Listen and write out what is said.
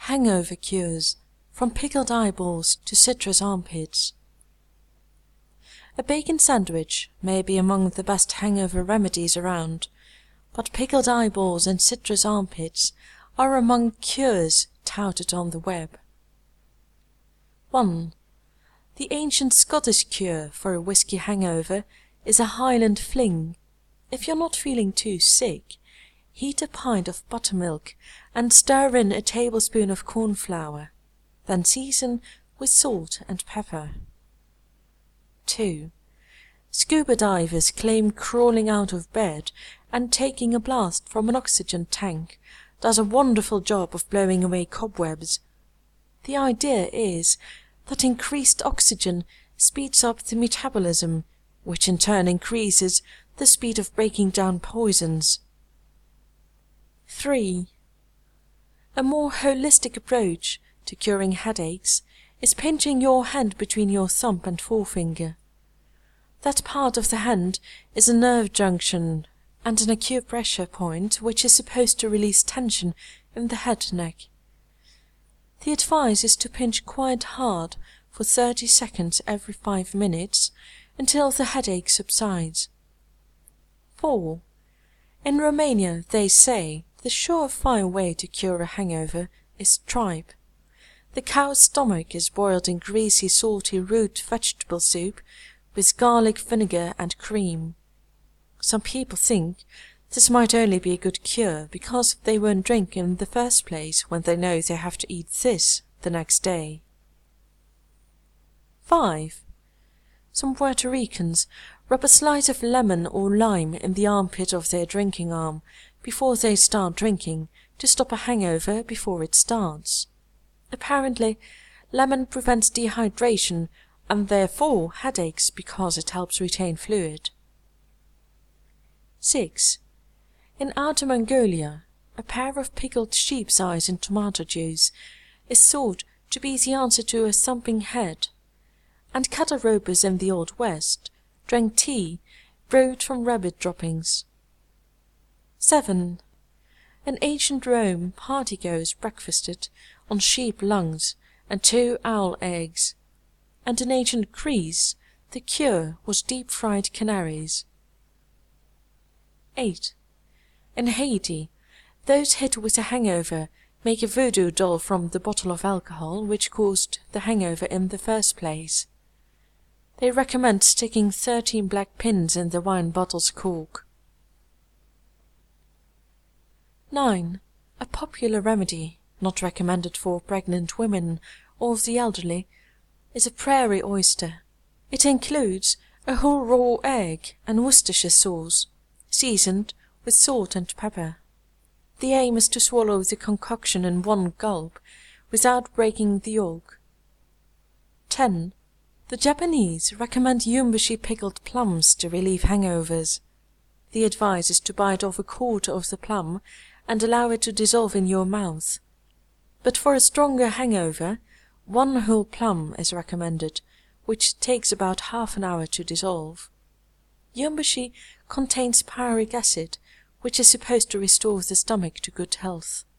Hangover cures, from pickled eyeballs to citrus armpits. A bacon sandwich may be among the best hangover remedies around, but pickled eyeballs and citrus armpits are among cures touted on the web. 1. The ancient Scottish cure for a whiskey hangover is a Highland fling. If you're not feeling too sick, heat a pint of buttermilk and stir in a tablespoon of corn flour, then season with salt and pepper. 2. Scuba divers claim crawling out of bed and taking a blast from an oxygen tank does a wonderful job of blowing away cobwebs. The idea is that increased oxygen speeds up the metabolism, which in turn increases the speed of breaking down poisons. 3. A more holistic approach to curing headaches is pinching your hand between your thumb and forefinger. That part of the hand is a nerve junction and an acupressure point which is supposed to release tension in the head-neck. The advice is to pinch quite hard for 30 seconds every 5 minutes until the headache subsides. 4. In Romania, they say, the sure-fire way to cure a hangover is tripe. The cow's stomach is boiled in greasy, salty root vegetable soup with garlic vinegar and cream. Some people think this might only be a good cure because they won't drink in the first place when they know they have to eat this the next day. 5. Some Puerto Ricans rub a slice of lemon or lime in the armpit of their drinking arm before they start drinking to stop a hangover before it starts. Apparently, lemon prevents dehydration and therefore headaches because it helps retain fluid. 6. In Outer Mongolia, a pair of pickled sheep's eyes in tomato juice is thought to be the answer to a thumping head, and cattle ropers in the Old West drank tea brewed from rabbit droppings. 7. In ancient Rome, partygoers breakfasted on sheep lungs and 2 owl eggs, and in ancient Greece the cure was deep-fried canaries. 8. In Haiti, those hit with a hangover make a voodoo doll from the bottle of alcohol which caused the hangover in the first place. They recommend sticking 13 black pins in the wine bottle's cork. 9. A popular remedy, not recommended for pregnant women or the elderly, is a prairie oyster. It includes a whole raw egg and Worcestershire sauce, seasoned with salt and pepper. The aim is to swallow the concoction in one gulp without breaking the yolk. 10. The Japanese recommend yumbashi pickled plums to relieve hangovers. The advice is to bite off a quarter of the plum and allow it to dissolve in your mouth. But for a stronger hangover, 1 whole plum is recommended, which takes about half an hour to dissolve. Yumbashi contains pyric acid, which is supposed to restore the stomach to good health.